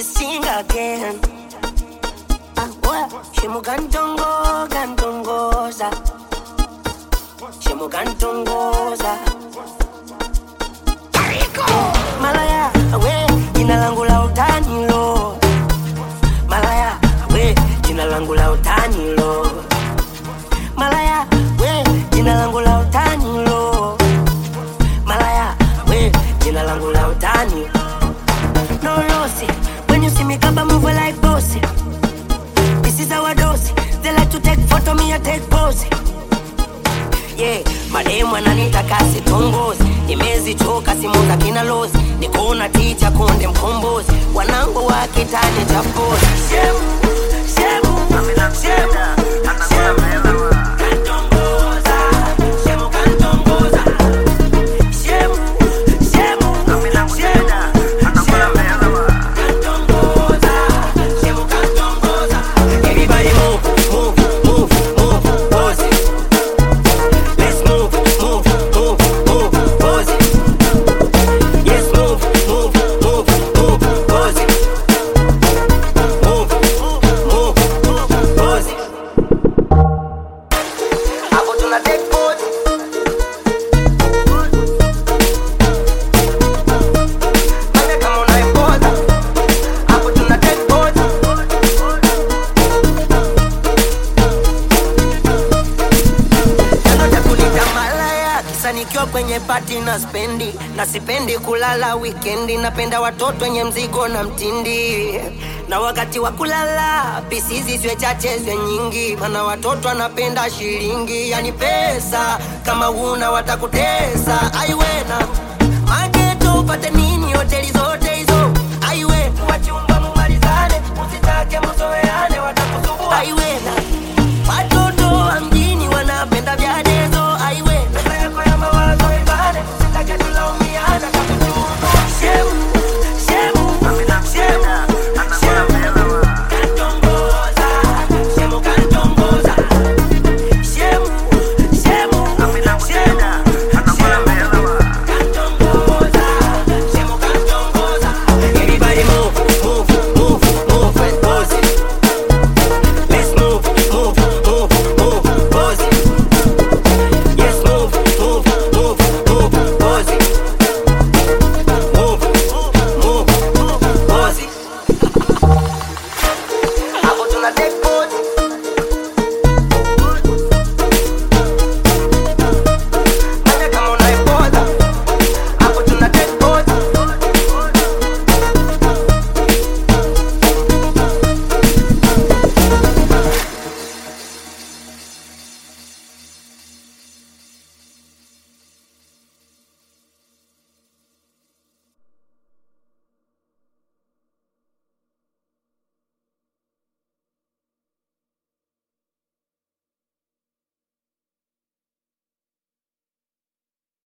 sing again. Shemu gantongoza. Shemu gantongoza. Malaya, we, jina langu la utani lo. Malaya, we, jina langu la utani lo. Malaya, we, jina langu la utani lo. Malaya, we, jina langu la utani. No lossy, when you see me come move like bossy. This is our dose. They like to take photo, me I take pose. Yeah, mademu ananitaka sitongozi. Nimezichoka simu za kina lozi. Nikona ticha konde mkombozi. Wanangu wa kitani cha pozi. Shemu, shemu, shemu, shemu. Kantongoza, shemu kantongoza. Shemu, shemu, shemu. Kantongoza, shemu kantongoza. Everybody move, move, move, move, pose it. Let's move, move, move, move, pose it. Yes, move, move, move, move, pose it. Move, move, move, pose it. Hapo tuna take pose. Mane kama unaipoza. Hapo tuna take pose. Chanzo cha kunita malaya, kisa nikiwa kwenye party na spendi. Na sipendi kulala weekendi. Napenda watoto wenye mzigo na mtindi. Na wakati wa kulala pisizi ziwe chache ziwe nyingi. Mana watoto wanapenda shilingi. Yani pesa, kama huna watakutesa.